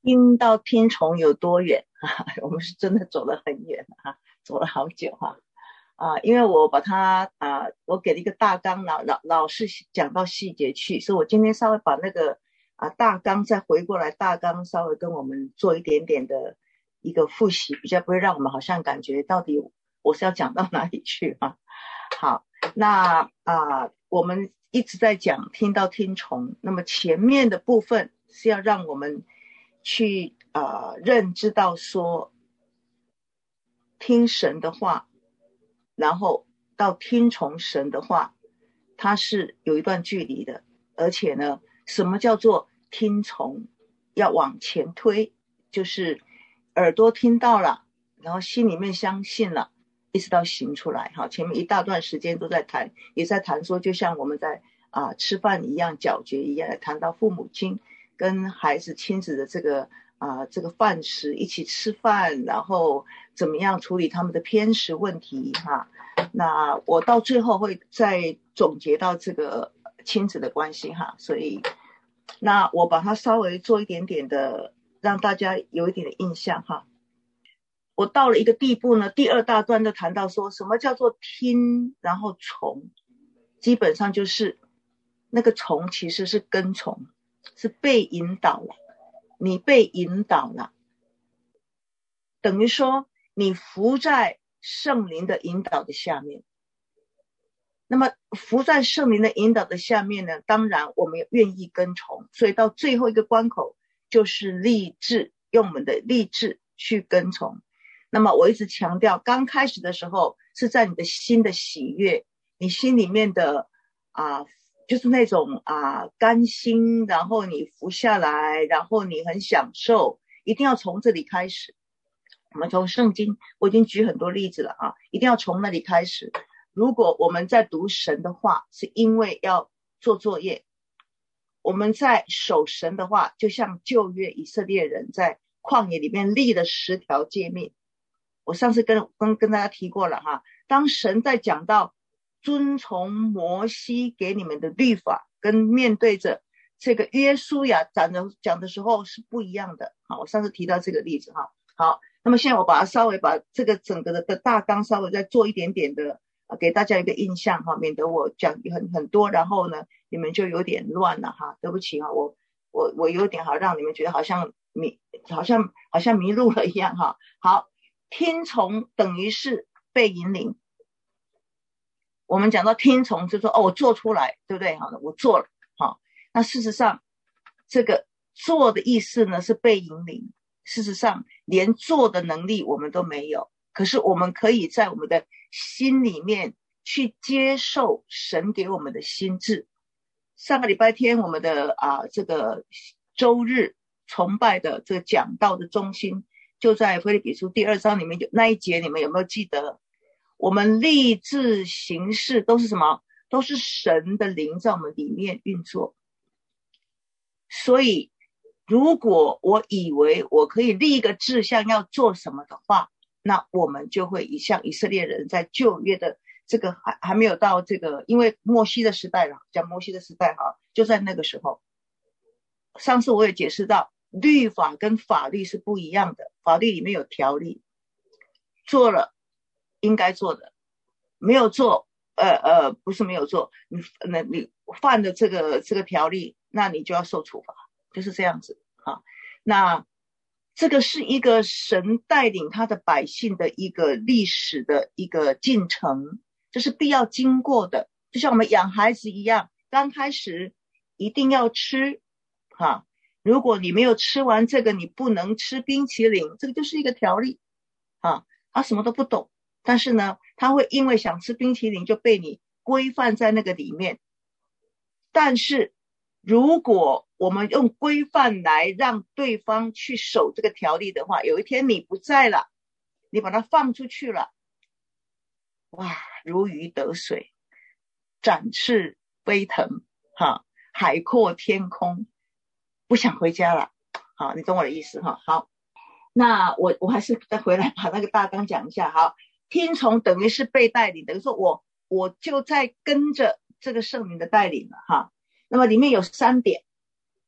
听到听从有多远我们是真的走了很远走了好久因为我把它我给了一个大纲，老是讲到细节去，所以我今天稍微把那个大纲再回过来，大纲稍微跟我们做一点点的一个复习，比较不会让我们好像感觉到底我是要讲到哪里去好，那我们一直在讲听到听从，那么前面的部分是要让我们去认知到说听神的话，然后到听从神的话，它是有一段距离的。而且呢，什么叫做听从？要往前推，就是耳朵听到了，然后心里面相信了，一直到行出来前面一大段时间都在谈，也在谈说，就像我们在吃饭一样，咀嚼一样，谈到父母亲跟孩子亲子的这个饭食，一起吃饭，然后怎么样处理他们的偏食问题那我到最后会再总结到这个亲子的关系所以那我把它稍微做一点点的让大家有一点的印象我到了一个地步呢，第二大段就谈到说什么叫做听然后从，基本上就是那个从其实是跟从，是被引导了，你被引导了，等于说你伏在圣灵的引导的下面。那么伏在圣灵的引导的下面呢，当然我们愿意跟从，所以到最后一个关口就是立志，用我们的立志去跟从。那么我一直强调，刚开始的时候是在你的心的喜悦，你心里面的就是那种甘心，然后你伏下来，然后你很享受，一定要从这里开始。我们从圣经我已经举很多例子了一定要从那里开始。如果我们在读神的话是因为要做作业，我们在守神的话，就像旧约以色列人在旷野里面立了10条诫命。我上次跟大家提过了当神在讲到遵从摩西给你们的律法，跟面对着这个约书亚讲的时候是不一样的我上次提到这个例子好，那么现在我稍微把这个整个的大纲稍微再做一点点的给大家一个印象免得我讲很多，然后呢你们就有点乱了对不起我有点让你们觉得好像迷路了一样好，听从等于是被引领。我们讲到听从就说我做出来，对不对我做了那事实上这个做的意思呢是被引领，事实上连做的能力我们都没有，可是我们可以在我们的心里面去接受神给我们的心智。上个礼拜天我们的这个周日崇拜的这个讲道的中心就在腓立比书第2章里面，那一节你们有没有记得？我们立志行事都是什么？都是神的灵在我们里面运作。所以如果我以为我可以立一个志向要做什么的话，那我们就会像以色列人在旧约的这个还没有到这个，因为摩西的时代了，讲摩西的时代就在那个时候。上次我也解释到，律法跟法律是不一样的，法律里面有条例，做了应该做的，没有做不是没有做，你犯了这个条例，那你就要受处罚，就是这样子那这个是一个神带领他的百姓的一个历史的一个进程，这是必要经过的，就像我们养孩子一样，刚开始一定要吃如果你没有吃完这个，你不能吃冰淇淋，这个就是一个条例他什么都不懂，但是呢他会因为想吃冰淇淋就被你规范在那个里面。但是如果我们用规范来让对方去守这个条例的话，有一天你不在了，你把它放出去了，哇，如鱼得水，展翅飞腾海阔天空，不想回家了你懂我的意思好，那我还是再回来把那个大纲讲一下听从等于是被带领，等于说我就在跟着这个圣灵的带领了那么里面有3点，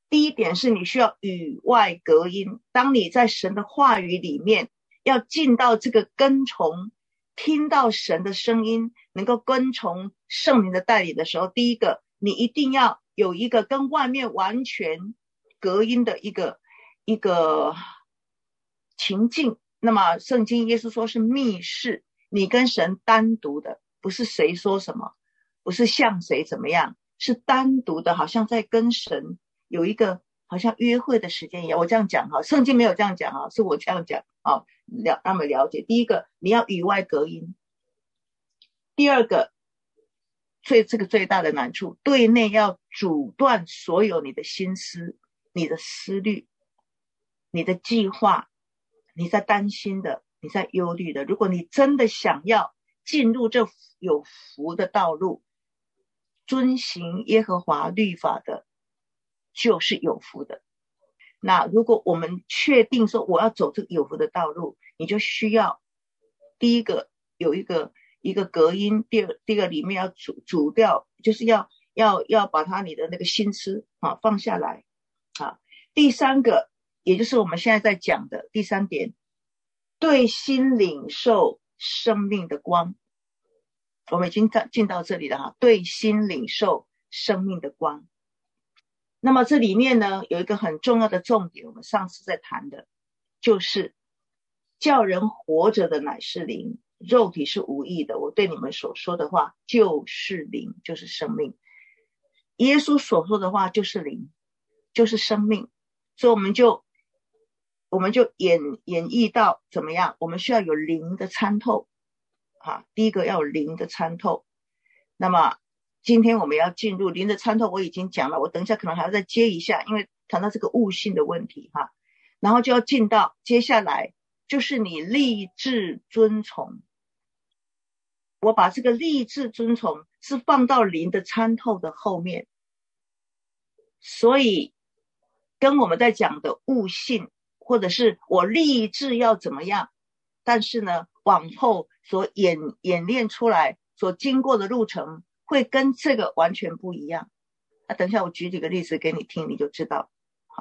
第一点是你需要与外隔音，当你在神的话语里面要进到这个跟从，听到神的声音，能够跟从圣灵的带领的时候，第一个你一定要有一个跟外面完全隔音的一个情境。那么圣经耶稣说是密室，你跟神单独的，不是谁说什么，不是像谁怎么样，是单独的，好像在跟神有一个好像约会的时间一样。我这样讲哈，圣经没有这样讲哈，是我这样讲啊，让他们了解。第一个，你要与外隔音；第二个，这个最大的难处，对内要阻断所有你的心思、你的思虑、你的计划，你在担心的，你在忧虑的。如果你真的想要进入这有福的道路，遵行耶和华律法的，就是有福的。那如果我们确定说我要走这个有福的道路，你就需要第一个有一个隔音，第二个里面要阻掉，就是要把它你的那个心思放下来啊。第三个，也就是我们现在在讲的第三点，对心领受生命的光。我们已经进到这里了哈，对心领受生命的光。那么这里面呢，有一个很重要的重点，我们上次在谈的，就是叫人活着的乃是灵，肉体是无益的。我对你们所说的话就是灵，就是生命。耶稣所说的话就是灵，就是生命。所以我们就演绎到怎么样，我们需要有灵的参透第一个要有灵的参透。那么今天我们要进入灵的参透，我已经讲了，我等一下可能还要再接一下，因为谈到这个悟性的问题然后就要进到接下来就是你立志遵从。我把这个立志遵从是放到灵的参透的后面，所以跟我们在讲的悟性，或者是我立志要怎么样，但是呢往后所演练出来所经过的路程会跟这个完全不一样。等一下我举几个例子给你听，你就知道。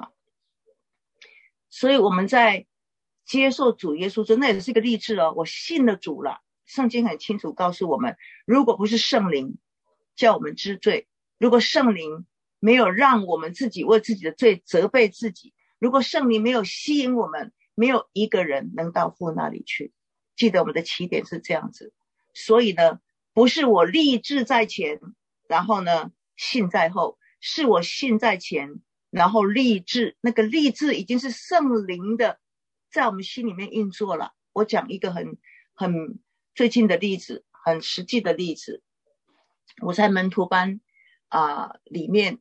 所以我们在接受主耶稣，那也是一个立志我信了主了。圣经很清楚告诉我们，如果不是圣灵叫我们知罪，如果圣灵没有让我们自己为自己的罪责备自己，如果圣灵没有吸引我们，没有一个人能到父那里去。记得我们的起点是这样子。所以呢，不是我立志在前，然后呢信在后，是我信在前，然后立志。那个立志已经是圣灵的在我们心里面运作了。我讲一个很最近的例子，很实际的例子。我在门徒班里面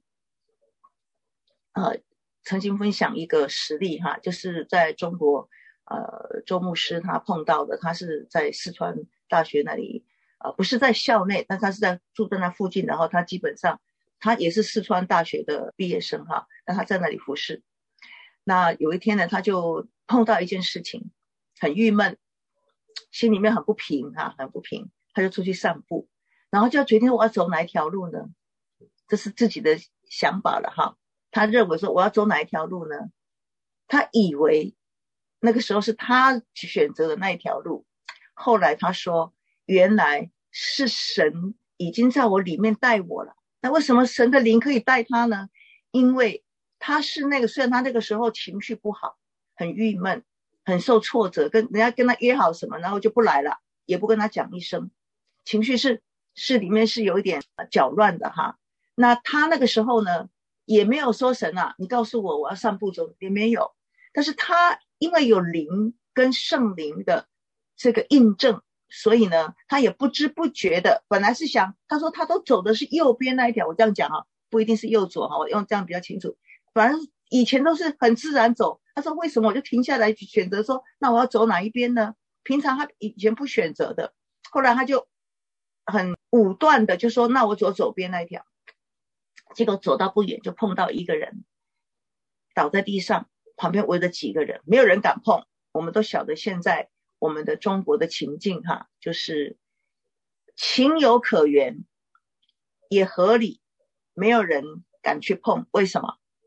曾经分享一个实例就是在中国周牧师他碰到的，他是在四川大学那里不是在校内，但他是住在那附近，然后他基本上他也是四川大学的毕业生那他在那里服侍。那有一天呢，他就碰到一件事情，很郁闷，心里面很不平很不平，他就出去散步，然后就要决定我要走哪一条路呢？这是自己的想法了他认为说我要走哪一条路呢？他以为那个时候是他选择的那一条路，后来他说原来是神已经在我里面带我了。那为什么神的灵可以带他呢？因为他是虽然他那个时候情绪不好，很郁闷，很受挫折，人家跟他约好什么，然后就不来了，也不跟他讲一声，情绪是里面是有一点搅乱的那他那个时候呢，也没有说神你告诉我要散步走，也没有。但是他因为有灵跟圣灵的这个印证，所以呢他也不知不觉的，本来是想，他说他都走的是右边那一条，我这样讲不一定是右左我用这样比较清楚，反正以前都是很自然走。他说为什么我就停下来选择说那我要走哪一边呢？平常他以前不选择的，后来他就很武断的就说那我走左边那一条。结果走到不远就碰到一个人倒在地上，旁边围着几个人，没有人敢碰。我们都晓得现在我们的中国的情境就是情有可原也合理，没有人敢去碰。为什么？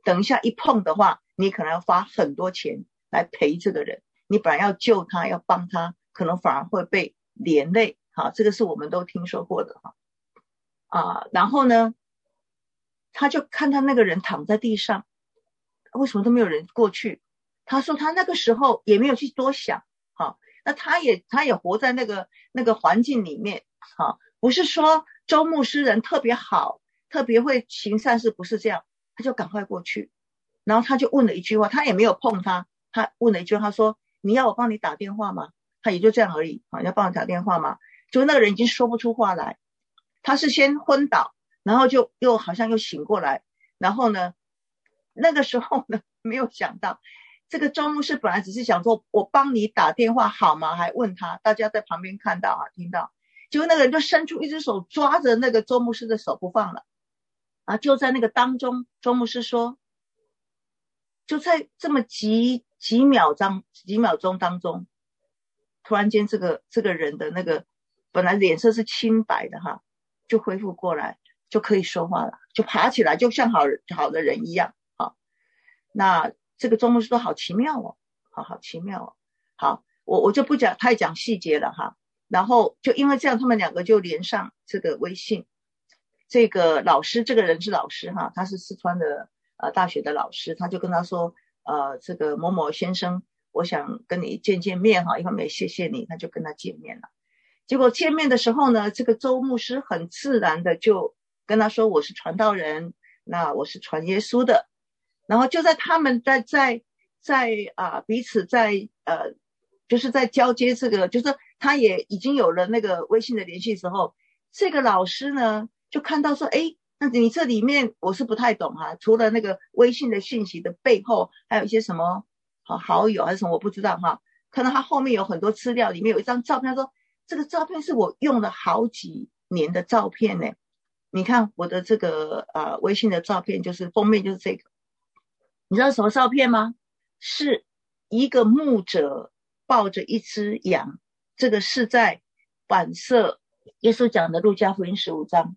等一下一碰的话，你可能要花很多钱来赔这个人，你本来要救他要帮他，可能反而会被连累。好，这个是我们都听说过的然后呢他就看他那个人躺在地上，为什么都没有人过去？他说他那个时候也没有去多想。好，那他也活在那个环境里面。好，不是说周牧师人特别好，特别会行善事，不是这样。他就赶快过去，然后他就问了一句话，他也没有碰他，他问了一句话，他说你要我帮你打电话吗？他也就这样而已。你要帮我打电话吗？就那个人已经说不出话来，他是先昏倒，然后就又好像又醒过来，然后呢那个时候呢没有想到这个周牧师本来只是想说我帮你打电话好吗，还问他，大家在旁边看到听到，结果那个人就伸出一只手抓着那个周牧师的手不放了。就在那个当中，周牧师说，就在这么几秒钟当中，突然间这个人的那个本来脸色是清白的就恢复过来，就可以说话了，就爬起来，就像好的人一样。那这个周牧师说好奇妙哦，好奇妙哦。好，我就不太讲细节了然后就因为这样，他们两个就连上这个微信。这个老师，这个人是老师他是四川的大学的老师，他就跟他说这个某某先生，我想跟你见面一方面谢谢你，他就跟他见面了。结果见面的时候呢，这个周牧师很自然的就跟他说我是传道人，那我是传耶稣的。然后就在他们在彼此在就是在交接这个，就是他也已经有了那个微信的联系时候，这个老师呢就看到说那你这里面我是不太懂除了那个微信的讯息的背后还有一些什么好友还是什么我不知道看到他后面有很多资料，里面有一张照片，他说这个照片是我用了好几年的照片呢，你看我的这个微信的照片，就是封面就是这个。你知道什么照片吗？是一个牧者抱着一只羊，这个是在反射耶稣讲的路加福音15章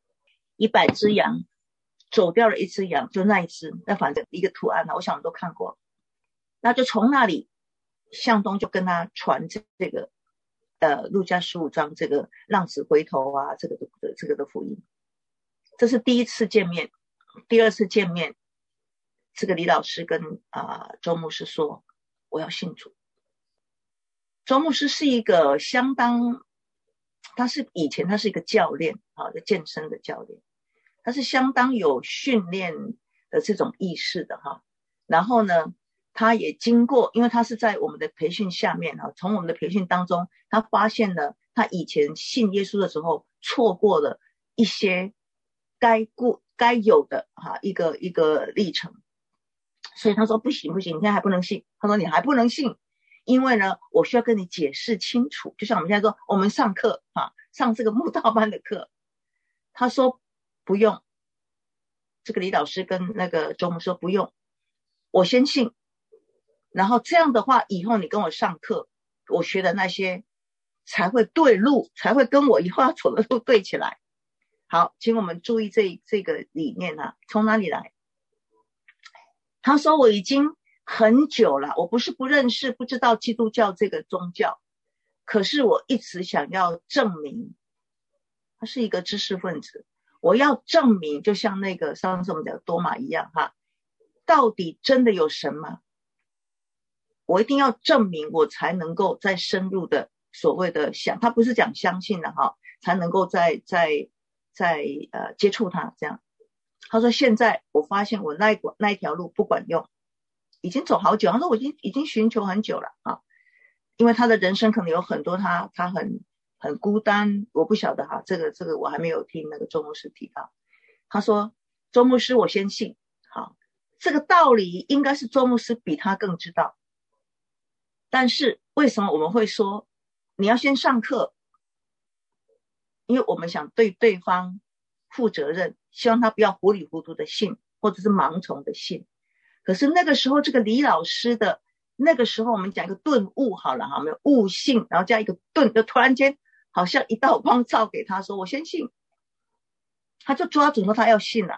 ，100只羊走掉了一只羊，就那一只，那反正一个图案我想我们都看过。那就从那里向东就跟他传这个路加15章这个浪子回头这个的福音。这是第一次见面。第二次见面，这个李老师跟周牧师说我要信主。周牧师是一个相当，以前他是一个教练健身的教练，他是相当有训练的这种意识的然后呢他也经过，因为他是在我们的培训下面从我们的培训当中他发现了他以前信耶稣的时候错过了一些该有的一个历程。所以他说不行，你现在还不能信。他说你还不能信，因为呢我需要跟你解释清楚，就像我们现在说我们上课上这个慕道班的课。他说不用，这个李老师跟那个周牧说不用，我先信，然后这样的话以后你跟我上课，我学的那些才会对路，才会跟我以后要走的路对起来。好，请我们注意这个理念从哪里来？他说我已经很久了，我不是不认识不知道基督教这个宗教，可是我一直想要证明，他是一个知识分子，我要证明就像那个上次我们讲多玛一样到底真的有神吗？我一定要证明，我才能够再深入的所谓的他不是讲相信的才能够再接触他这样。他说现在我发现我那一条路不管用，已经走好久。他说我已经寻求很久了因为他的人生可能有很多他很孤单，我不晓得这个我还没有听那个周牧师提到。他说周牧师我先信，这个道理应该是周牧师比他更知道，但是为什么我们会说你要先上课？因为我们想对对方负责任，希望他不要糊里糊涂的信，或者是盲从的信。可是那个时候这个李老师的那个时候，我们讲一个顿悟好了没有悟性，然后加一个顿，就突然间好像一道光照给他说我先信，他就抓准了他要信了。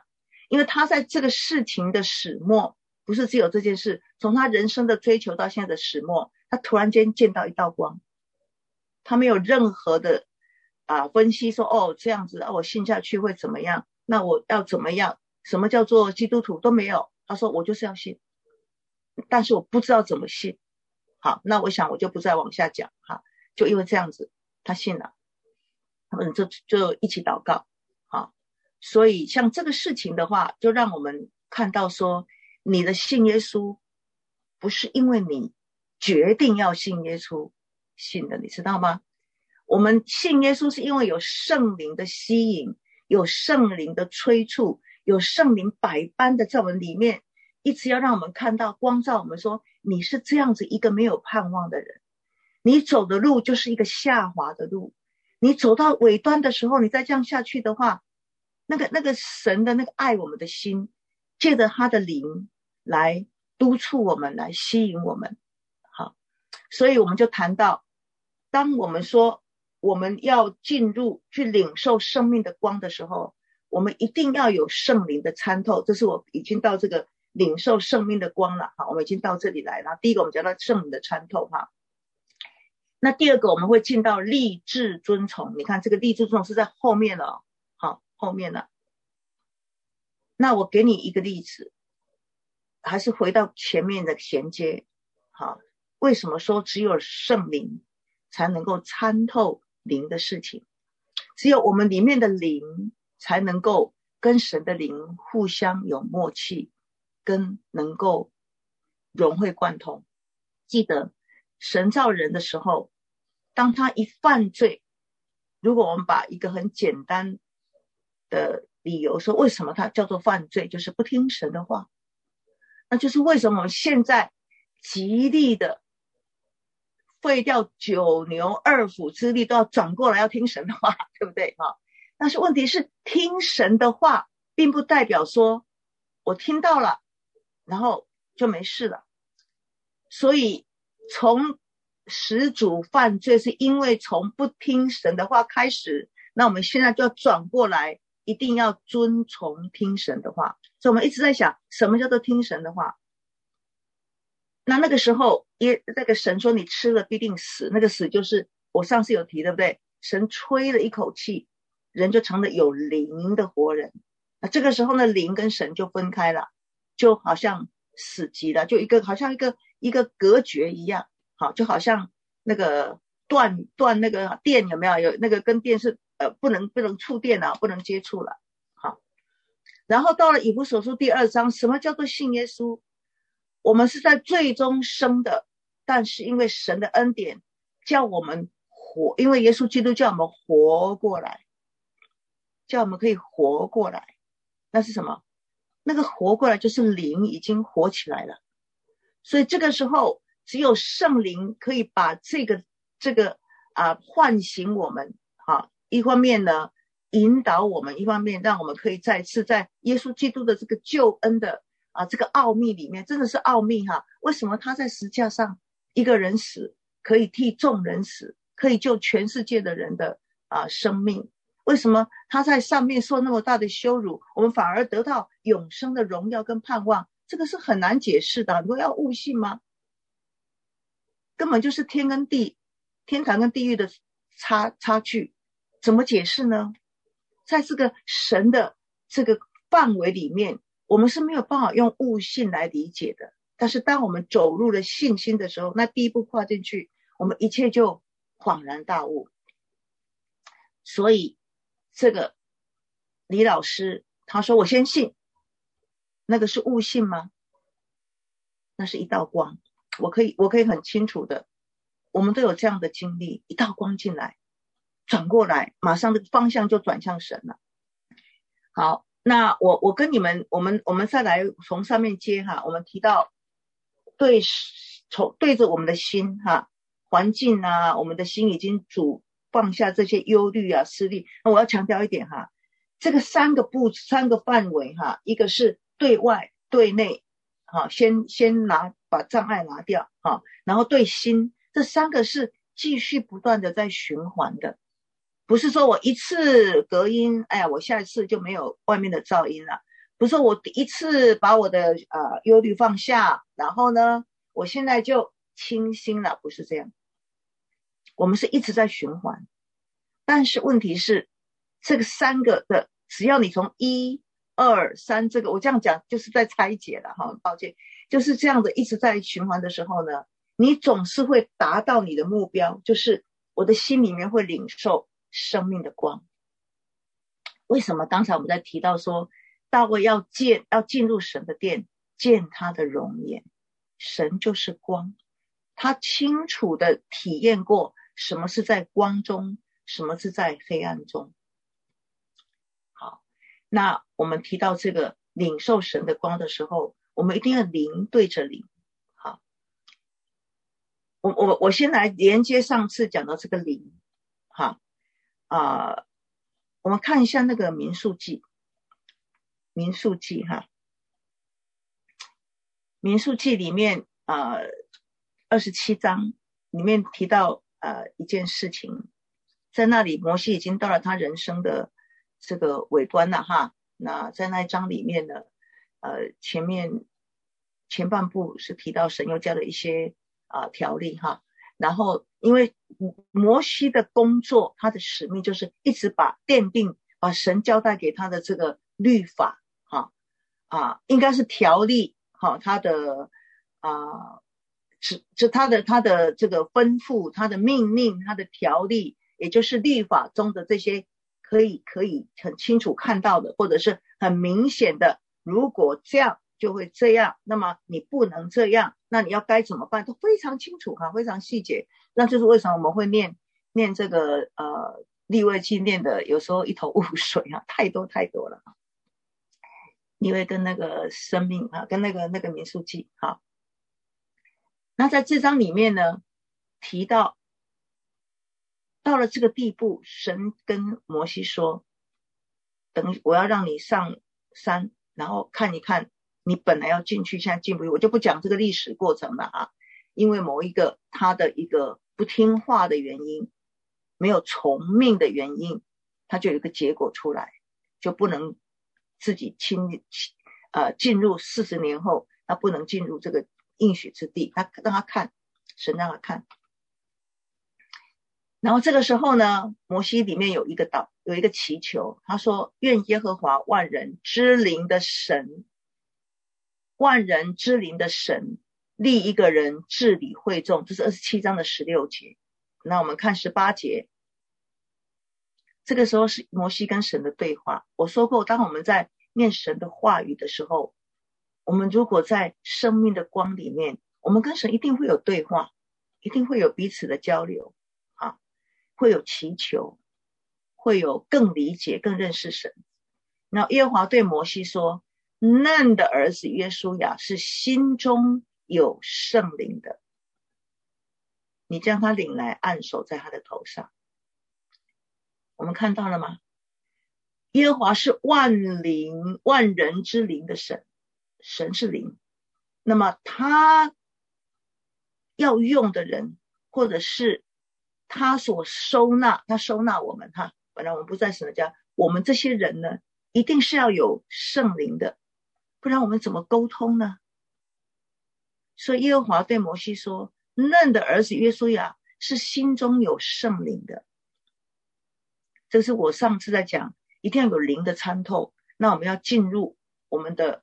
因为他在这个事情的始末，不是只有这件事，从他人生的追求到现在的始末，他突然间见到一道光，他没有任何的分析说哦这样子我信下去会怎么样，那我要怎么样，什么叫做基督徒都没有，他说我就是要信，但是我不知道怎么信。好，那我想我就不再往下讲哈，就因为这样子他信了，他们就一起祷告。好，所以像这个事情的话，就让我们看到说，你的信耶稣不是因为你决定要信耶稣信的，你知道吗？我们信耶稣是因为有圣灵的吸引，有圣灵的催促，有圣灵百般的在我们里面一直要让我们看到光照我们说，你是这样子一个没有盼望的人，你走的路就是一个下滑的路，你走到尾端的时候，你再这样下去的话，那个神的那个爱我们的心，借着他的灵来督促我们，来吸引我们。好，所以我们就谈到，当我们说我们要进入去领受生命的光的时候，我们一定要有圣灵的参透。这是我已经到这个领受生命的光了。好，我们已经到这里来了。第一个我们讲到圣灵的参透哈。那第二个我们会进到立志遵从，你看这个立志遵从是在后面了。好，后面了。那我给你一个例子，还是回到前面的衔接。好，为什么说只有圣灵才能够参透灵的事情？只有我们里面的灵才能够跟神的灵互相有默契，跟能够融会贯通。记得神造人的时候，当他一犯罪，如果我们把一个很简单的理由说为什么他叫做犯罪，就是不听神的话，那就是为什么我们现在极力的废掉九牛二虎之力都要转过来要听神的话，对不对？但是问题是听神的话并不代表说我听到了然后就没事了。所以从始祖犯罪是因为从不听神的话开始，那我们现在就要转过来一定要遵从听神的话。所以我们一直在想什么叫做听神的话。那个时候那个神说你吃了必定死，那个死就是我上次有提对不对，神吹了一口气，人就成了有灵的活人。那这个时候呢，灵跟神就分开了，就好像死寂了，就好像一个隔绝一样。好，就好像那个断那个电有没有那个跟电是不能触电了，不能接触了。好，然后到了以弗所书第2章，什么叫做信耶稣？我们是在罪中生的，但是因为神的恩典叫我们活，因为耶稣基督叫我们活过来，叫我们可以活过来。那是什么？那个活过来就是灵已经活起来了。所以这个时候只有圣灵可以把这个唤醒我们。好，一方面呢引导我们，一方面让我们可以再次在耶稣基督的这个救恩的这个奥秘里面，真的是奥秘哈。为什么他在十字架上一个人死可以替众人死，可以救全世界的人的生命？为什么他在上面受那么大的羞辱，我们反而得到永生的荣耀跟盼望？这个是很难解释的。你说要悟性吗？根本就是天堂跟地狱的差距，怎么解释呢？在这个神的这个范围里面，我们是没有办法用悟性来理解的。但是当我们走入了信心的时候，那第一步跨进去，我们一切就恍然大悟。所以这个李老师他说我先信，那个是悟性吗？那是一道光。我可以很清楚的，我们都有这样的经历，一道光进来转过来，马上的方向就转向神了。好，那我跟你们我们再来从上面接哈。我们提到对着我们的心环境我们的心已经放下这些忧虑思虑。那我要强调一点这个三个范围一个是对外对内先把障碍拿掉然后对心，这三个是继续不断的在循环的。不是说我一次隔音，我下一次就没有外面的噪音了， 不是说我第一次把我的忧虑放下，然后呢我现在就清心了，不是这样。我们是一直在循环，但是问题是这个3个的，只要你从1、2、3这个，我这样讲就是在拆解了哈，抱歉，就是这样的一直在循环的时候呢，你总是会达到你的目标，就是我的心里面会领受生命的光。为什么刚才我们在提到说大卫要进入神的殿，见他的容颜，神就是光，他清楚的体验过什么是在光中，什么是在黑暗中。好，那我们提到这个领受神的光的时候，我们一定要灵对着灵。好，我先来连接上次讲到这个灵。好，我们看一下那个民数记哈，民数记里面27章里面提到一件事情，在那里摩西已经到了他人生的这个尾端了哈。那在那一章里面呢，前半部是提到神又加了一些条例哈，然后因为摩西的工作，他的使命就是一直奠定把神交代给他的这个律法哈应该是条例哈，他的他的这个吩咐，他的命令，他的条例，也就是律法中的这些可以很清楚看到的，或者是很明显的，如果这样就会这样，那么你不能这样，那你要该怎么办，都非常清楚非常细节。那就是为什么我们会念这个利未记念的有时候一头雾水太多了。利未跟那个生命跟那个民数记那在这章里面呢，提到了这个地步，神跟摩西说，我要让你上山，然后看一看你本来要进去，现在进不去。我就不讲这个历史过程了因为某一个他的一个不听话的原因，没有从命的原因，他就有一个结果出来，就不能自己进入40年后，他不能进入这个应许之地，他让他看，神让他看。然后这个时候呢，摩西里面有一个祈求，他说愿耶和华万人之灵的神立一个人治理会众，这是27章的16节。那我们看18节，这个时候是摩西跟神的对话。我说过，当我们在念神的话语的时候，我们如果在生命的光里面，我们跟神一定会有对话，一定会有彼此的交流会有祈求，会有更理解更认识神。然后耶和华对摩西说，嫩的儿子约书亚是心中有圣灵的，你将他领来按手在他的头上。我们看到了吗？耶和华是万人之灵的神，神是灵，那么他要用的人，或者是他所收纳我们本来我们不在神的家，我们这些人呢，一定是要有圣灵的，不然我们怎么沟通呢？所以耶和华对摩西说，嫩的儿子约书亚是心中有圣灵的。这是我上次在讲，一定要有灵的参透。那我们要进入我们的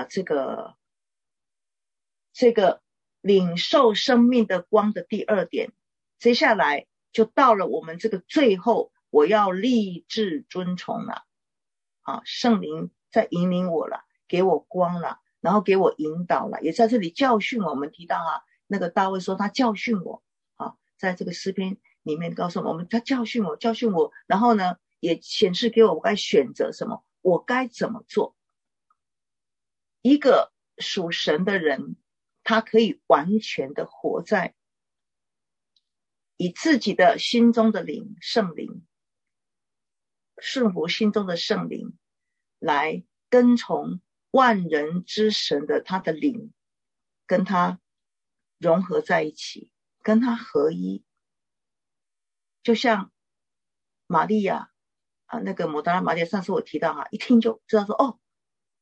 这个领受生命的光的第2点。接下来就到了我们这个最后，我要立志遵从了圣灵在引领我了，给我光了，然后给我引导了，也在这里教训我们提到那个大卫说他教训我在这个诗篇里面告诉我们他教训我，然后呢也显示给我该选择什么，我该怎么做。一个属神的人，他可以完全的活在以自己的心中的圣灵，顺服心中的圣灵，来跟从万人之神的他的灵，跟他融合在一起，跟他合一。就像玛利亚那个抹大拉玛利亚，上次我提到一听就知道说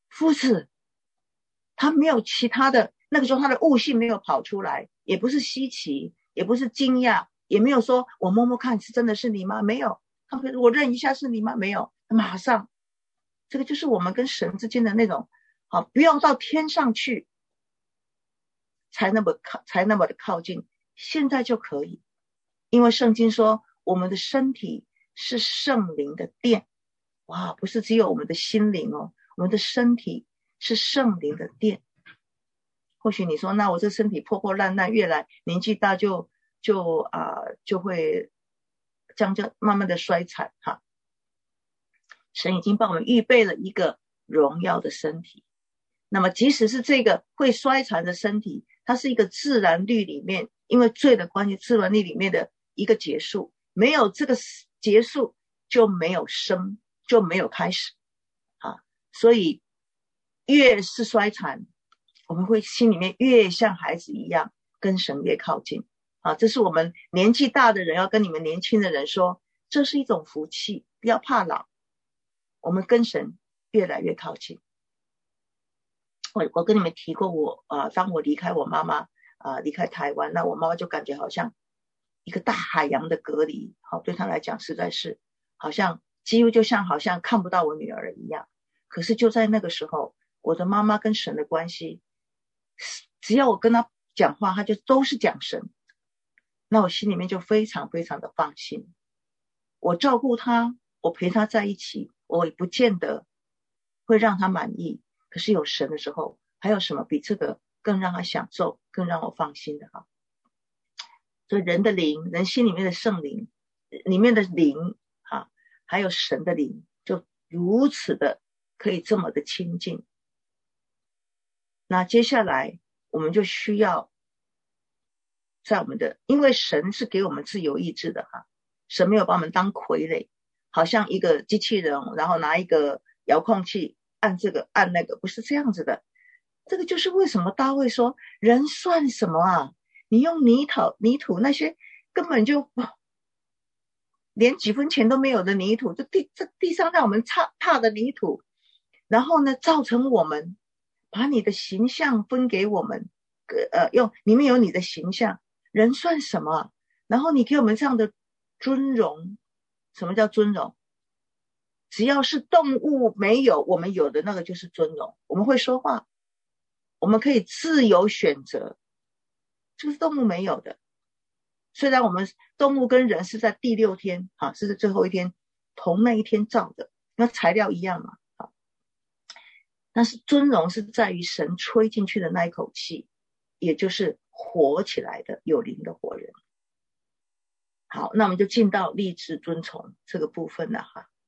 夫子，他没有其他的，那个时候他的悟性没有跑出来，也不是稀奇，也不是惊讶，也没有说我摸摸看是真的是你吗？没有，他会我认一下是你吗？没有，马上，这个就是我们跟神之间的那种，好，不要到天上去才那么的靠近，现在就可以，因为圣经说我们的身体是圣灵的殿，哇，不是只有我们的心灵哦，我们的身体是圣灵的殿。或许你说，那我这身体破破烂烂，越来年纪大就会这样就慢慢的衰残哈。神已经帮我们预备了一个荣耀的身体，那么即使是这个会衰残的身体，它是一个自然律里面，因为罪的关系，自然律里面的一个结束，没有这个结束就没有生，就没有开始啊。所以越是衰残，我们会心里面越像孩子一样，跟神越靠近啊。这是我们年纪大的人要跟你们年轻的人说，这是一种福气，不要怕老，我们跟神越来越靠近。我跟你们提过当我离开我妈妈离开台湾，那我妈妈就感觉好像一个大海洋的隔离，好，对她来讲实在是好像几乎就像好像看不到我女儿一样。可是就在那个时候，我的妈妈跟神的关系，只要我跟她讲话，她就都是讲神，那我心里面就非常非常的放心。我照顾她，我陪她在一起，我也不见得会让她满意，可是有神的时候，还有什么比这个更让她享受，更让我放心的哈？所以人的灵，人心里面的圣灵里面的灵还有神的灵，就如此的可以这么的亲近。那接下来我们就需要在我们的，因为神是给我们自由意志的神没有把我们当傀儡，好像一个机器人，然后拿一个遥控器按这个按那个，不是这样子的。这个就是为什么大卫说人算什么啊，你用泥土那些根本就连几分钱都没有的泥土，这地上让我们踏的泥土，然后呢造成我们，把你的形象分给我们，用里面有你的形象，人算什么？然后你给我们这样的尊荣。什么叫尊荣？只要是动物没有，我们有的那个就是尊荣。我们会说话，我们可以自由选择，这个是动物没有的。虽然我们动物跟人是在第6天是在最后一天同那一天造的，那材料一样嘛但是尊荣是在于神吹进去的那一口气，也就是活起来的有灵的活人。好，那我们就进到立志遵从这个部分了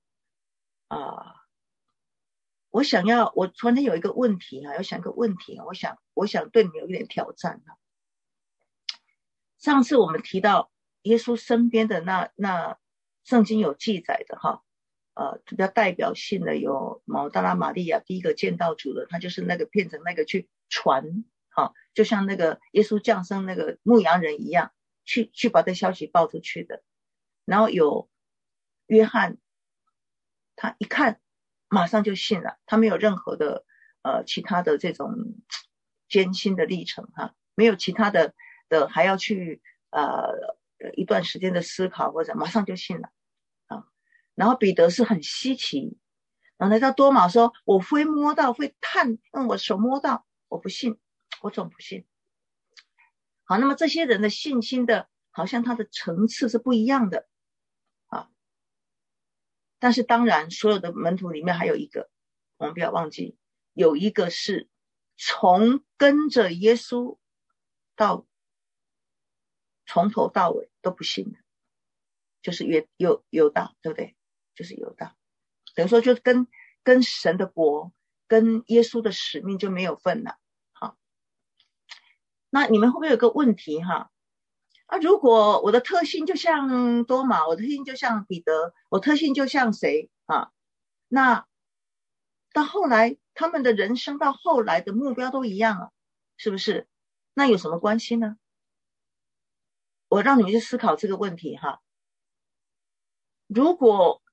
我昨天有一个问题我想对你们有一点挑战上次我们提到耶稣身边的那圣经有记载的比较代表性的有马大拉玛利亚，第一个见到主的，他就是那个变成那个去传就像那个耶稣降生那个牧羊人一样，去把这消息报出去的。然后有约翰，他一看马上就信了，他没有任何的其他的这种艰辛的历程没有其他的还要去一段时间的思考，或者马上就信了然后彼得是很稀奇，然后来到多马说，我会摸到，会探，用我手摸到，我不信，我总不信。好，那么这些人的信心的好像他的层次是不一样的但是当然所有的门徒里面还有一个，我们不要忘记，有一个是从跟着耶稣到从头到尾都不信的，就是犹大，对不对？就是犹大，等于说就跟神的国跟耶稣的使命就没有份了那你们会不会有个问题如果我的特性就像多马，我的特性就像彼得，我特性就像谁那到后来他们的人生到后来的目标都一样是不是？那有什么关系呢？我让你们去思考这个问题如果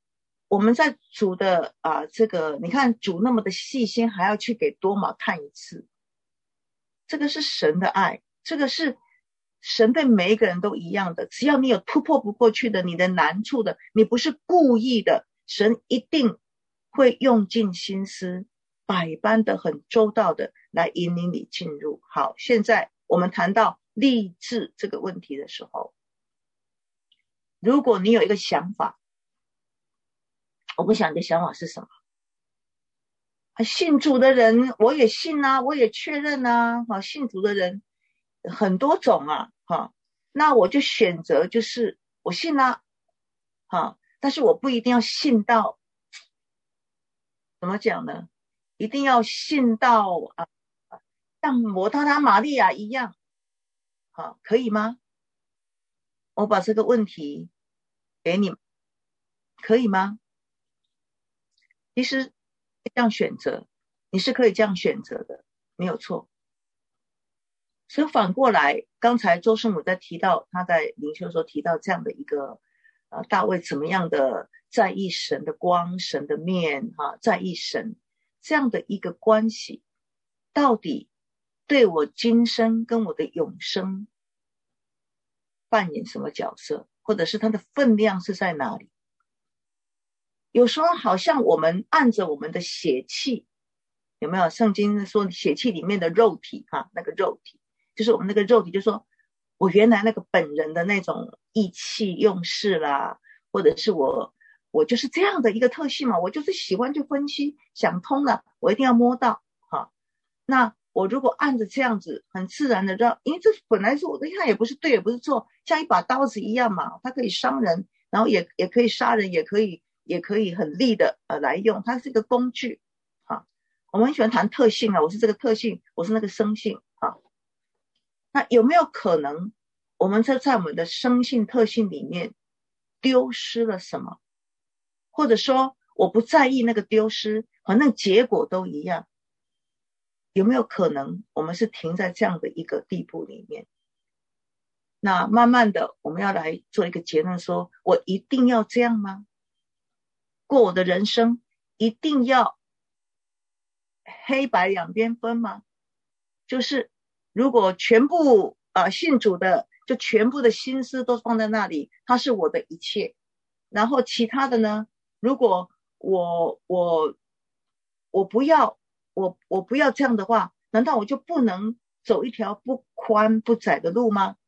我们在煮的这个你看煮那么的细心，还要去给多玛看一次，这个是神的爱，这个是神对每一个人都一样的，只要你有突破不过去的，你的难处的，你不是故意的，神一定会用尽心思，百般的很周到的来引领你进入。好，现在我们谈到立志这个问题的时候，如果你有一个想法，我不想你的想法是什么？信主的人我也信啊，我也确认啊，信主的人很多种啊，那我就选择就是我信啊，但是我不一定要信到怎么讲呢？一定要信到像摩大拉玛利亚一样，可以吗？我把这个问题给你们，可以吗？其实这样选择，你是可以这样选择的，没有错。所以反过来，刚才周师母在提到，他在灵修的时候提到这样的一个大卫怎么样的在意神的光、神的面在意神这样的一个关系，到底对我今生跟我的永生扮演什么角色，或者是它的分量是在哪里？有时候好像我们按着我们的血气，有没有？圣经说血气里面的肉体那个肉体就是我们那个肉体，就是说我原来那个本人的那种意气用事啦，或者是我就是这样的一个特性嘛，我就是喜欢去分析，想通了我一定要摸到那我如果按着这样子很自然的让，因为这本来是我的看也不是对也不是错，像一把刀子一样嘛，它可以伤人，然后也可以杀人，也可以很利的来用，它是一个工具我们很喜欢谈特性我是这个特性，我是那个生性那有没有可能我们在我们的生性特性里面丢失了什么？或者说我不在意那个丢失，反正结果都一样，有没有可能我们是停在这样的一个地步里面？那慢慢的我们要来做一个结论，说我一定要这样吗？过我的人生一定要黑白两边分吗？就是如果全部信主的，就全部的心思都放在那里，他是我的一切，然后其他的呢，如果我不要我不要这样的话，难道我就不能走一条不宽不窄的路吗？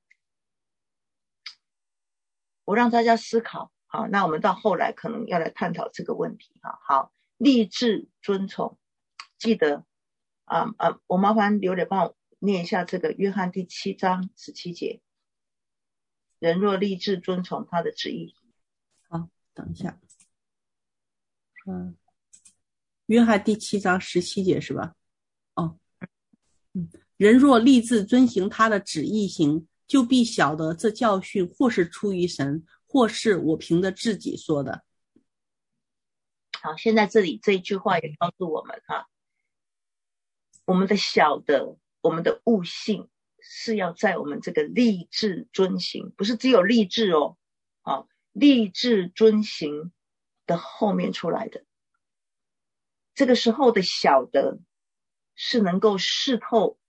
我让大家思考。好，那我们到后来可能要来探讨这个问题好，立志遵从，记得我麻烦刘磊帮我念一下这个约翰第7章17节，人若立志遵从他的旨意。 好，等一下。约翰第7章17节是吧？人若立志遵行他的旨意行，就必晓得这教训或是出于神，或是我凭着自己说的。 好，现在这里这一句话也告诉我们我们的晓得，我们的悟性是要在我们这个立志遵行，不是只有立志立志遵行的后面出来的。这个时候的晓得是能够视透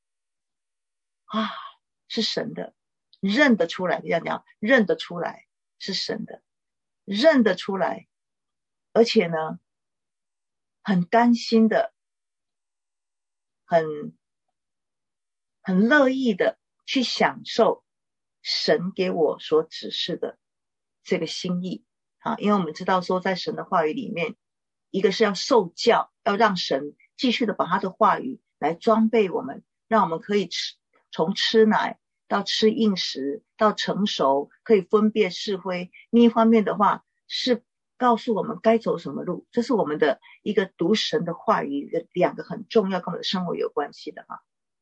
是神的，认得出来，这样讲，认得出来是神的，认得出来，而且呢很甘心的，很乐意的去享受神给我所指示的这个心意因为我们知道说在神的话语里面，一个是要受教，要让神继续的把他的话语来装备我们，让我们可以从吃奶到吃硬食到成熟，可以分辨是非。另一方面的话是告诉我们该走什么路，这是我们的一个读神的话语的两个很重要跟我们的生活有关系的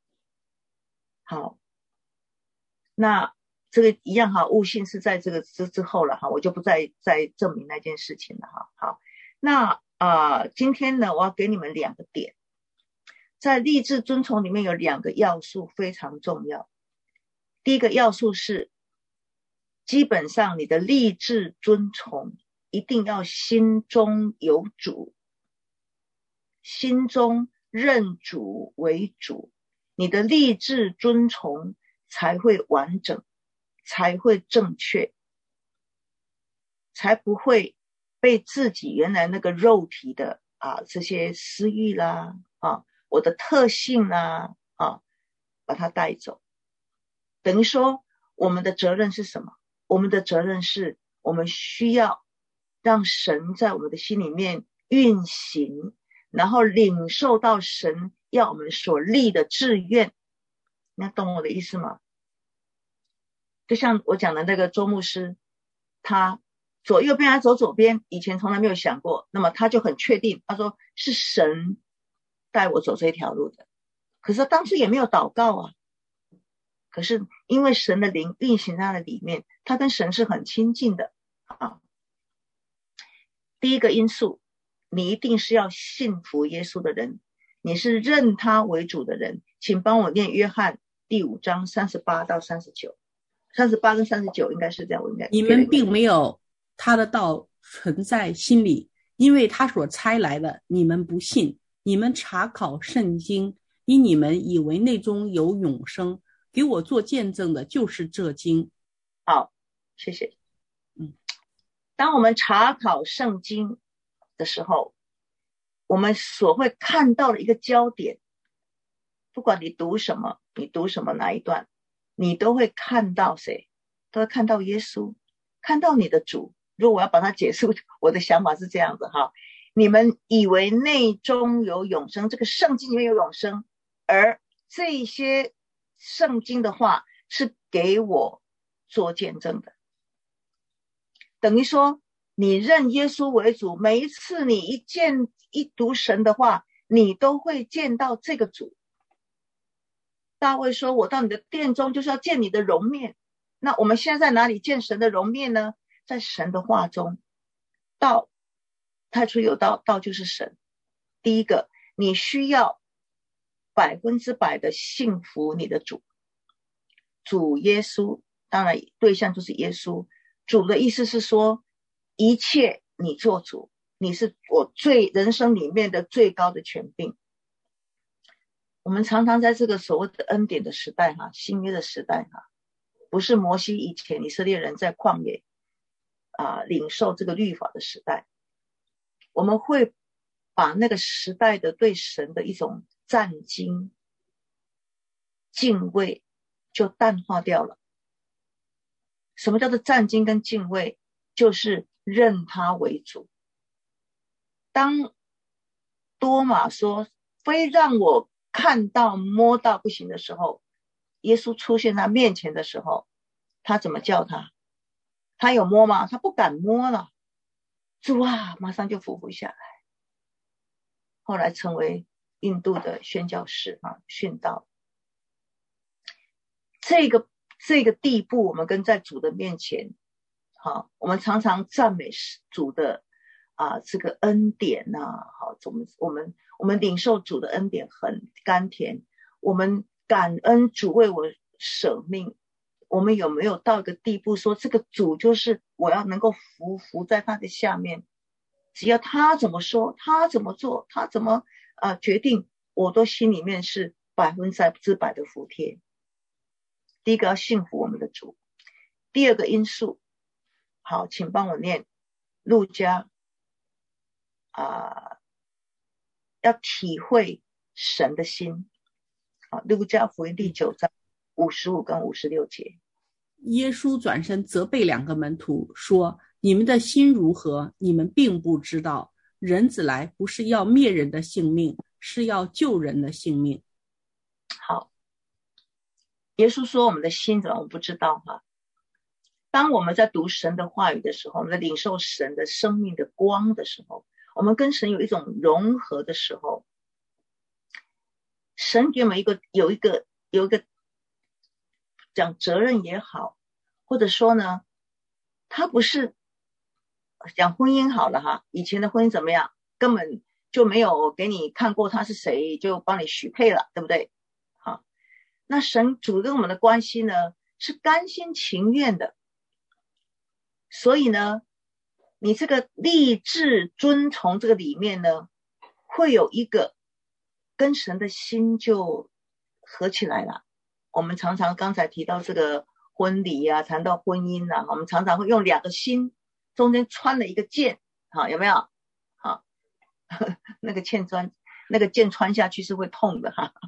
好，那这个一样悟性是在这个之后了我就不再证明那件事情了好，那今天呢我要给你们2个点，在立志遵从里面有2个要素非常重要。第一个要素是基本上你的立志遵从一定要心中有主，心中认主为主，你的立志遵从才会完整，才会正确，才不会被自己原来那个肉体的这些私欲啦我的特性啦把它带走。等于说我们的责任是什么？我们的责任是我们需要让神在我们的心里面运行，然后领受到神要我们所立的志愿。你懂我的意思吗？就像我讲的那个周牧师，他左右边还走左边，以前从来没有想过，那么他就很确定，他说是神带我走这条路的。可是他当时也没有祷告可是因为神的灵运行在他的里面，他跟神是很亲近的第一个因素，你一定是要信服耶稣的人，你是认他为主的人。请帮我念约翰第5章38到39， 38跟39应该是这样，我应该你们并没有他的道存在心里，因为他所差来的你们不信。你们查考圣经，因你们以为内中有永生，给我做见证的就是这经。 好，谢谢。当我们查考圣经的时候，我们所会看到的一个焦点，不管你读什么，你读什么哪一段，你都会看到谁？都会看到耶稣，看到你的主。如果我要把它解释，我的想法是这样子你们以为内中有永生，这个圣经里面有永生，而这些圣经的话是给我做见证的。等于说你认耶稣为主，每一次你一读神的话，你都会见到这个主。大卫说，我到你的殿中就是要见你的容面。那我们现在在哪里见神的容面呢？在神的话中。道，太初有道，道就是神。第一个，你需要100%的信服你的主，主耶稣，当然对象就是耶稣。主的意思是说，一切你做主，你是我人生里面的最高的权柄。我们常常在这个所谓的恩典的时代新约的时代不是摩西以前以色列人在旷野领受这个律法的时代，我们会把那个时代的对神的一种战兢敬畏就淡化掉了。什么叫做战兢跟敬畏？就是认他为主。当多马说非让我看到摸到不行的时候，耶稣出现他面前的时候，他怎么叫他？他有摸吗？他不敢摸了。主马上就俯伏下来，后来成为印度的宣教士殉道。这个地步，我们跟在主的面前我们常常赞美主的这个恩典我们领受主的恩典很甘甜，我们感恩主为我舍命。我们有没有到一个地步说，这个主就是我要能够服在他的下面，只要他怎么说，他怎么做，他怎么决定，我都心里面是100%的服帖。第一个要信服我们的主。第二个因素，好，请帮我念路加要体会神的心。路加福音第9章55跟56节。 耶稣转身责备2个门徒说，你们的心如何，你们并不知道。人子来不是要灭人的性命，是要救人的性命。 好，耶稣说我们的心怎么我们不知道当我们在读神的话语的时候，我们在领受神的生命的光的时候，我们跟神有一种融合的时候，神给我们有一个讲责任也好，或者说呢，他不是讲婚姻好了以前的婚姻怎么样，根本就没有给你看过他是谁，就帮你许配了，对不对？那神主跟我们的关系呢，是甘心情愿的。所以呢， 你这个立志遵从这个里面呢，会有一个跟神的心就合起来了。我们常常刚才提到这个婚礼啊，谈到婚姻啊，我们常常会用两个心中间穿了一个箭，好，有没有？好，那个箭穿下去是会痛的哈。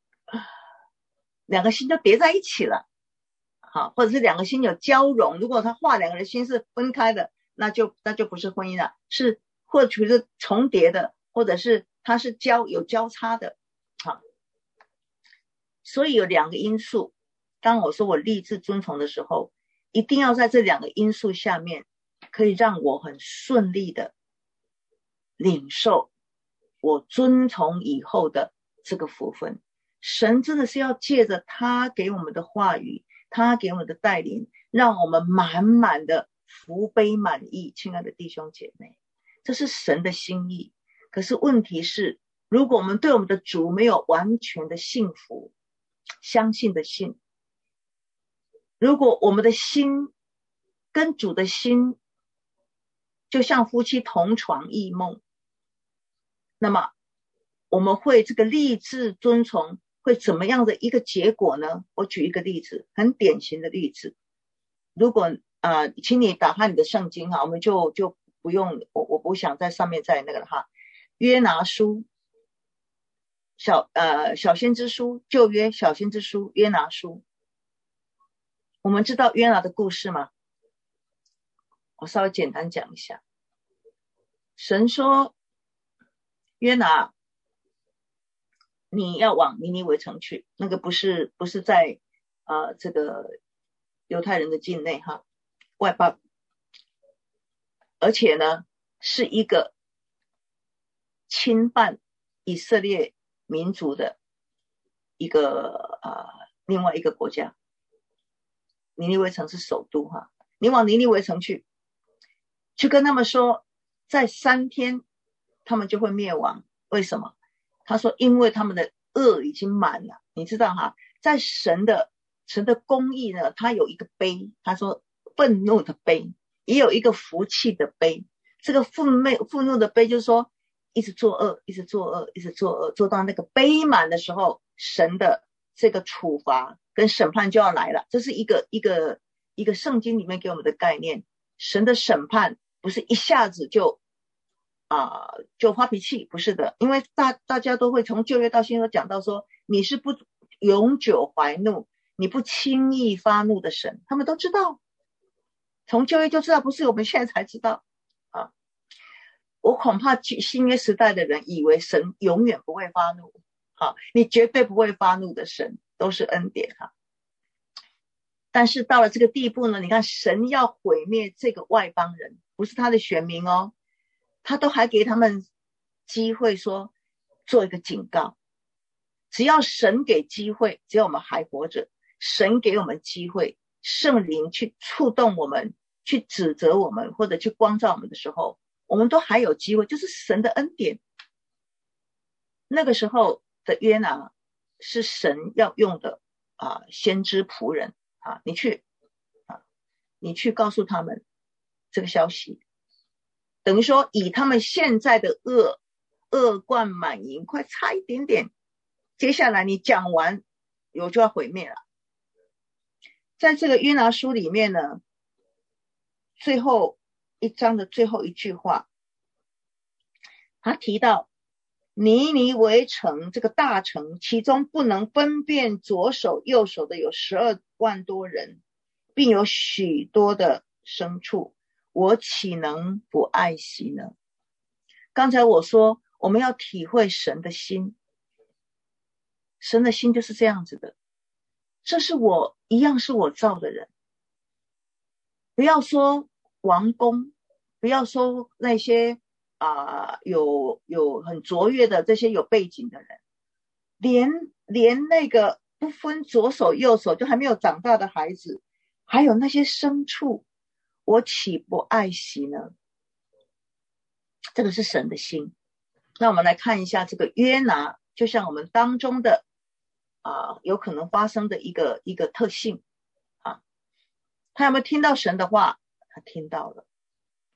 两个心就叠在一起了，好，或者是两个心有交融。如果他画两个人心是分开的，那就不是婚姻了，是或者是重叠的，或者是它是有交叉的，好。所以有两个因素，当我说我立志遵从的时候，一定要在这两个因素下面，可以让我很顺利的领受我遵从以后的这个福分。神真的是要借着他给我们的话语，他给我们的带领，让我们满满的福杯满溢。亲爱的弟兄姐妹，这是神的心意。可是问题是，如果我们对我们的主没有完全的信服，相信的信，如果我们的心跟主的心就像夫妻同床异梦，那么我们会这个立志遵从会怎么样的一个结果呢？我举一个例子，很典型的例子。如果请你打开你的圣经哈，我们就不用，我不想在上面再那个了哈。约拿书，小先知书，旧约小先知书，约拿书。我们知道约拿的故事吗？我稍微简单讲一下。神说，约拿，你要往尼尼微城去，那个不是在这个犹太人的境内哈，外邦，而且呢是一个侵犯以色列民族的一个另外一个国家。尼尼微城是首都哈，你往尼尼微城去跟他们说，在3天他们就会灭亡。为什么？他说因为他们的恶已经满了。你知道哈，在神的公义呢，他有一个杯，他说愤怒的杯，也有一个福气的杯。这个愤怒的杯就是说一直作恶，一直作恶，一直作恶，做到那个杯满的时候，神的这个处罚跟审判就要来了。这是一个圣经里面给我们的概念。神的审判不是一下子就发脾气，不是的。因为大家都会从旧约到新约讲到说，你是不永久怀怒，你不轻易发怒的神，他们都知道，从旧约就知道，不是我们现在才知道啊。我恐怕新约时代的人以为神永远不会发怒，你绝对不会发怒的神都是恩典哈。但是到了这个地步呢，你看神要毁灭这个外邦人，不是他的选民哦，他都还给他们机会说做一个警告。只要神给机会，只要我们还活着，神给我们机会，圣灵去触动我们，去指责我们，或者去光照我们的时候，我们都还有机会，就是神的恩典。那个时候的约拿是神要用的先知仆人你去告诉他们这个消息，等于说以他们现在的恶贯满盈，快差一点点，接下来你讲完我就要毁灭了。在这个约拿书里面呢，最后一章的最后一句话，他提到尼尼微城这个大城，其中不能分辨左手右手的有12万多人，并有许多的牲畜，我岂能不爱惜呢？刚才我说我们要体会神的心，神的心就是这样子的。这是一样是我造的人，不要说王公，不要说那些有很卓越的这些有背景的人，连那个不分左手右手就还没有长大的孩子，还有那些牲畜，我岂不爱惜呢？这个是神的心。那我们来看一下这个约拿，就像我们当中的有可能发生的一个特性他有没有听到神的话？他听到了。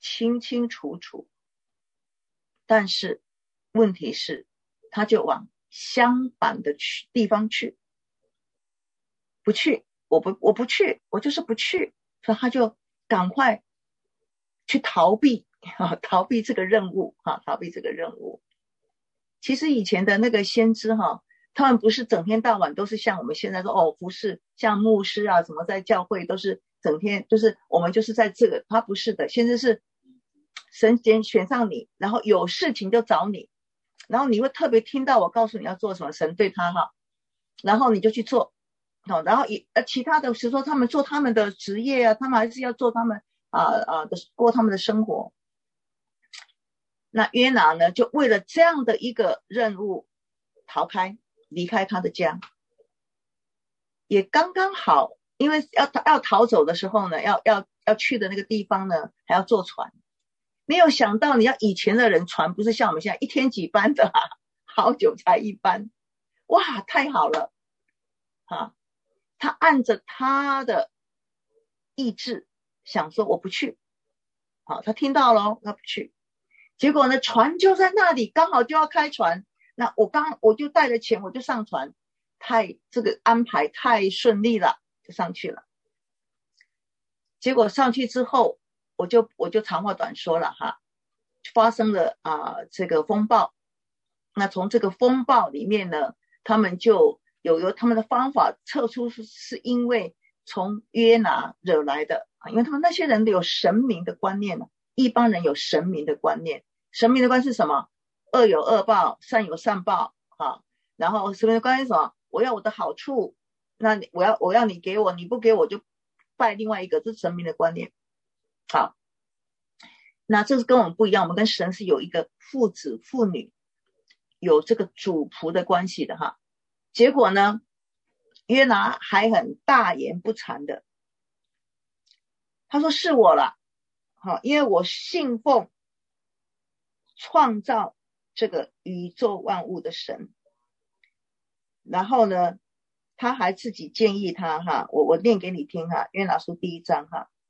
清清楚楚。但是问题是，他就往相反的地方去，不去，我不去，我就是不去，所以他就赶快去逃避逃避这个任务逃避这个任务。其实以前的那个先知他们不是整天到晚都是像我们现在说服侍，像牧师啊什么在教会都是整天就是我们就是在这个，他不是的，先知是神选上你，然后有事情就找你，然后你会特别听到我告诉你要做什么，神对他然后你就去做然后其他的是说他们做他们的职业啊，他们还是要做他们过他们的生活。那约拿呢，就为了这样的一个任务离开他的家，也刚刚好，因为要逃走的时候呢，要去的那个地方呢，还要坐船。没有想到以前的人船不是像我们现在一天几班的好久才一班，哇，太好了他按着他的意志想说我不去他听到了他不去，结果呢船就在那里，刚好就要开船，那我就带着钱我就上船，这个安排太顺利了，就上去了。结果上去之后，我就长话短说了发生了这个风暴。那从这个风暴里面呢，他们就有他们的方法测出是因为从约拿惹来的因为他们那些人有神明的观念一般人有神明的观念，神明的观是什么？恶有恶报，善有善报然后神明的观是什么？我要我的好处，那我要你给我，你不给我就拜另外一个，这是神明的观念。好，那这是跟我们不一样，我们跟神是有一个父子父女，有这个主仆的关系的结果呢，约拿还很大言不惭的，他说是我了因为我信奉创造这个宇宙万物的神。然后呢，他还自己建议他我念给你听约拿书第1章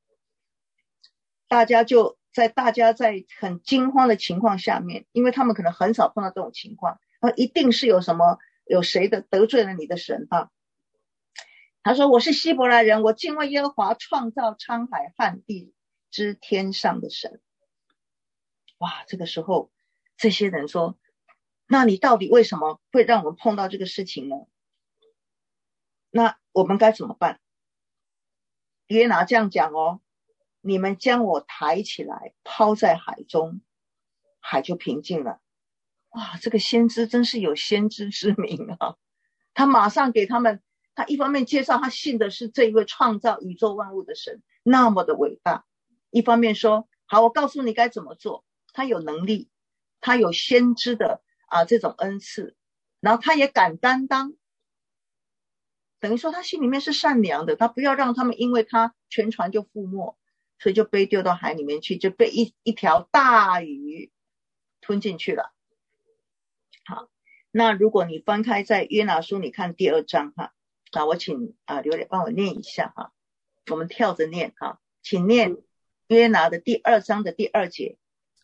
大家在很惊慌的情况下面，因为他们可能很少碰到这种情况一定是有谁得罪了你的神他说我是希伯来人，我敬畏耶和华创造沧海旱地之天上的神。哇，这个时候这些人说，那你到底为什么会让我们碰到这个事情呢？那我们该怎么办？约拿这样讲你们将我抬起来抛在海中，海就平静了。哇，这个先知真是有先知之明他马上给他们，他一方面介绍他信的是这一位创造宇宙万物的神那么的伟大，一方面说好，我告诉你该怎么做。他有能力，他有先知的这种恩赐，然后他也敢担当，等于说他心里面是善良的，他不要让他们因为他全船就覆没，所以就被丢到海里面去，就被一条大鱼吞进去了。好，那如果你翻开在约拿书，你看第2章那我请刘磊帮我念一下我们跳着念请念约拿的第2章的第2节。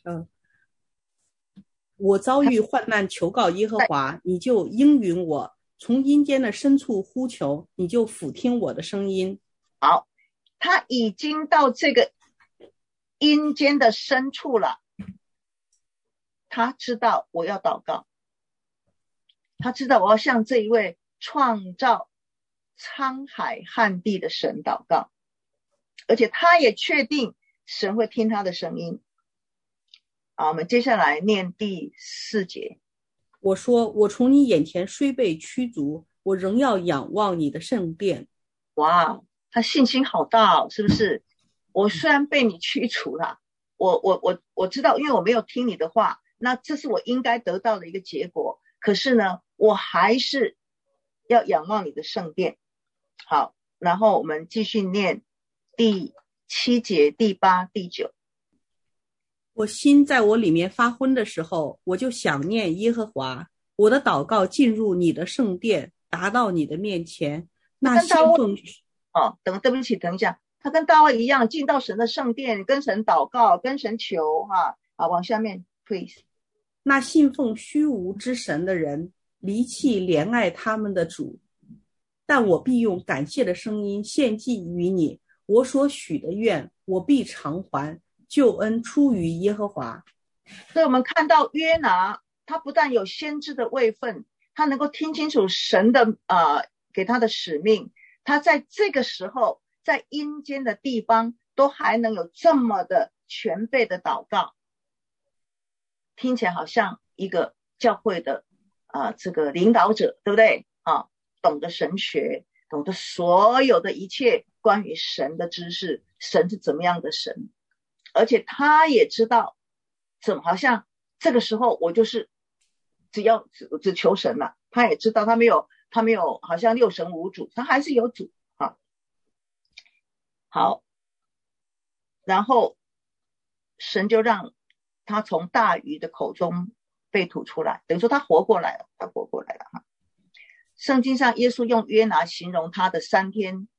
我遭遇患难求告耶和华，你就应允我；从阴间的深处呼求，你就俯听我的声音。 好，他已经到这个阴间的深处了，他知道我要祷告，他知道我要向这一位创造沧海旱地的神祷告，而且他也确定神会听他的声音。我们接下来念第4节。 我说，我从你眼前虽被驱逐，我仍要仰望你的圣殿。 哇，他信心好大是不是？我虽然被你驱除了，我知道，因为我没有听你的话，那这是我应该得到的一个结果，可是呢，我还是要仰望你的圣殿。好，然后我们继续念第7节、第8、第9。 我心在我里面发昏的时候，我就想念耶和华，我的祷告进入你的圣殿，达到你的面前。那兴奋对不起，等一下， 他跟大卫一样进到神的圣殿，跟神祷告，跟神求往下面 please。 那信奉虚无之神的人离弃怜爱他们的主，但我必用感谢的声音献祭于你，我所许的愿我必偿还，救恩出于耶和华。 所以我们看到约拿，他不但有先知的位分，他能够听清楚神的给他的使命，他在这个时候在阴间的地方都还能有这么的全备的祷告，听起来好像一个教会的这个领导者，对不对懂得神学，懂得所有的一切关于神的知识，神是怎么样的神，而且他也知道好像这个时候我就是只求神了，他也知道他没有好像六神无主，他还是有主好，然后神就让他从大鱼的口中被吐出来，等于说他活过来了圣经上耶稣用约拿形容他的3天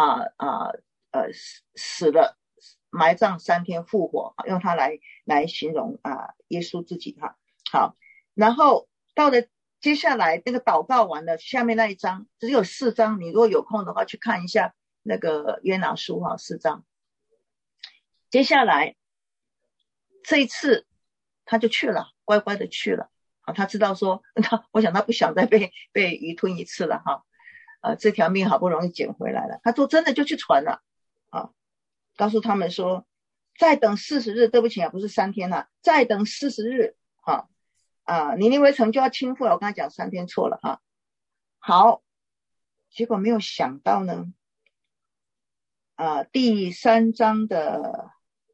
死了，埋葬3天复活，用它来形容耶稣自己好，然后到了接下来那个祷告完了，下面那一章只有4章，你如果有空的话去看一下那个约拿书4章。接下来这一次他就去了，乖乖的去了他知道说我想他不想再被鱼吞一次了这条命好不容易捡回来了，他说真的就去传了告诉他们说再等40日，对不起不是3天再等40日尼尼微城就要倾覆了，我刚才讲3天错了好，结果没有想到呢第3章的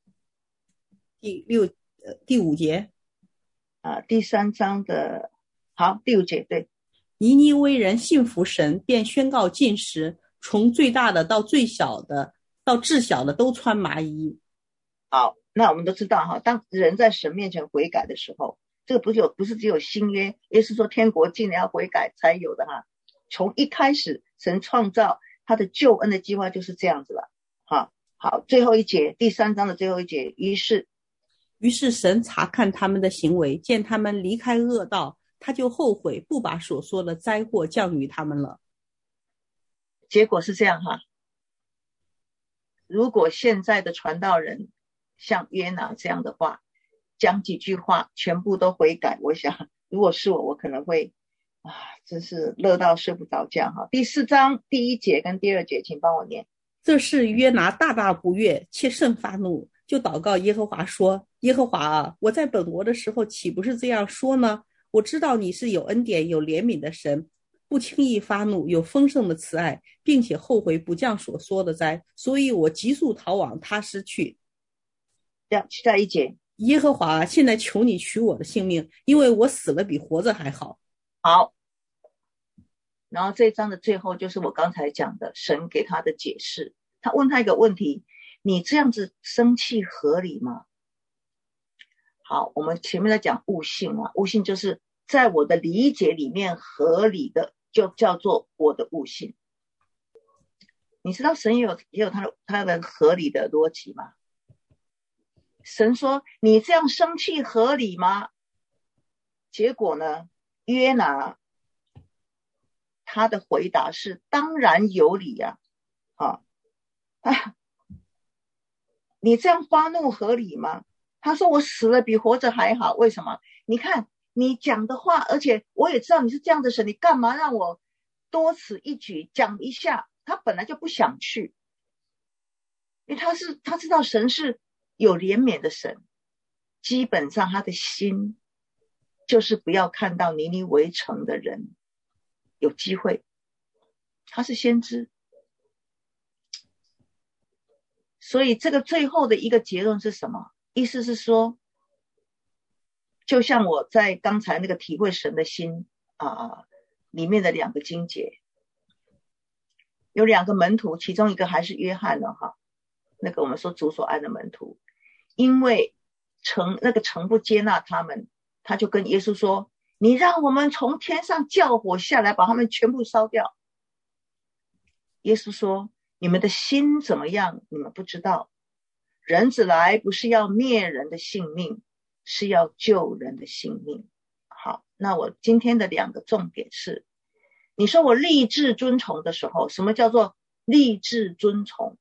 第5节第3章的第5节对， 尼尼微人信服神，便宣告禁食，从最大的到最小的到至小的都穿麻衣。 好，那我们都知道当人在神面前悔改的时候，这个不是只有新约，也是说天国进来要悔改才有的从一开始神创造他的救恩的计划就是这样子了好，最后一节，第3章的最后一节，于是神查看他们的行为，见他们离开恶道，他就后悔，不把所说的灾祸降于他们了。 结果是这样如果现在的传道人像约拿这样的话，讲几句话全部都悔改，我想如果是我可能会真是乐到睡不着觉第4章第1节跟第2节请帮我念。 这是约拿大大不悦，切甚发怒，就祷告耶和华说，耶和华我在本国的时候岂不是这样说呢？我知道你是有恩典有怜悯的神，不轻易发怒，有丰盛的慈爱，并且后悔不降所说的灾，所以我急速逃往他施去。 下一节， 耶和华现在求你取我的性命，因为我死了比活着还好。 好，然后这一章的最后就是我刚才讲的神给他的解释，他问他一个问题，你这样子生气合理吗？好，我们前面在讲悟性悟性就是在我的理解里面合理的就叫做我的悟性。你知道神也有他的合理的逻辑吗？神说你这样生气合理吗？结果呢，约拿他的回答是当然有理你这样发怒合理吗？他说我死了比活着还好，为什么？你看你讲的话，而且我也知道你是这样的神，你干嘛让我多此一举讲一下？他本来就不想去，因为他知道神是有怜悯的神，基本上他的心就是不要看到尼尼微城的人有机会，他是先知，所以这个最后的一个结论是什么？意思是说，就像我在刚才那个体会神的心里面的2个经节，有2个门徒，其中一个还是约翰那个我们说主所爱的门徒，因为那个城不接纳他们，他就跟耶稣说，你让我们从天上叫火下来把他们全部烧掉。耶稣说， 你们的心怎么样，你们不知道。人子来不是要灭人的性命，是要救人的性命。好，那我今天的2个重点是，你说我立志遵从的时候，什么叫做立志遵从？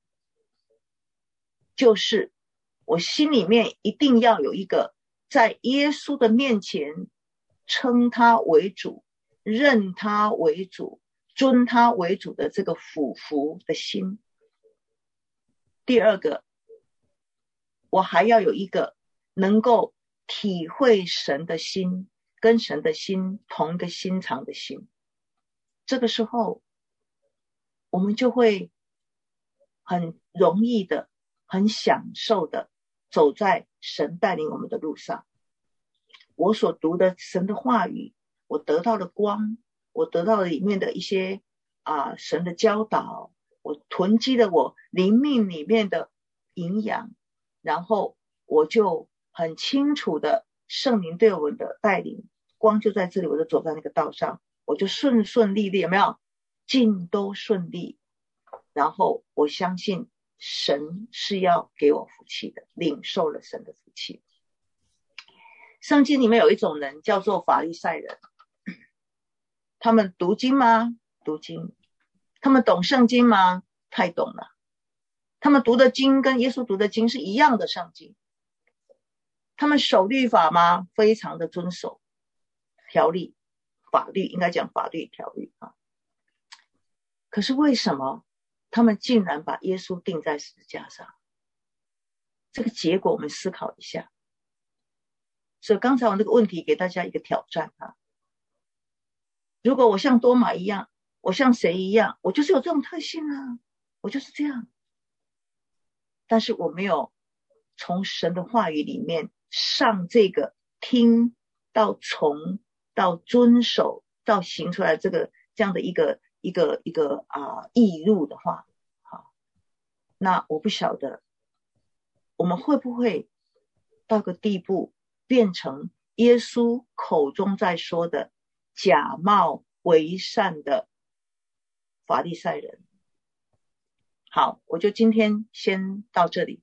就是我心里面一定要有一个在耶稣的面前称他为主，认他为主，尊他为主的这个俯伏的心。第2个，我还要有一个能够体会神的心，跟神的心同一个心肠的心。这个时候我们就会很容易的，很享受的走在神带领我们的路上。我所读的神的话语，我得到的光，我得到的里面的一些神的教导，我囤积了我灵命里面的营养，然后我就很清楚的圣灵对我们的带领，光就在这里，我就走在那个道上，我就顺顺利利，有没有？尽都顺利。然后我相信神是要给我福气的，领受了神的福气。圣经里面有一种人叫做法利赛人，他们读经吗？读经。他们懂圣经吗？太懂了。他们读的经跟耶稣读的经是一样的圣经。他们守律法吗？非常的遵守条例，法律，应该讲法律条例啊。可是为什么他们竟然把耶稣钉在十字架上？这个结果我们思考一下。所以刚才我这个问题给大家一个挑战啊。如果我像多马一样，我像谁一样，我就是有这种特性啊，我就是这样。但是我没有从神的话语里面上这个听到从到遵守到行出来这样的一个义路的话，好，那我不晓得我们会不会到个地步变成耶稣口中在说的假冒为善的法利赛人。好，我就今天先到这里。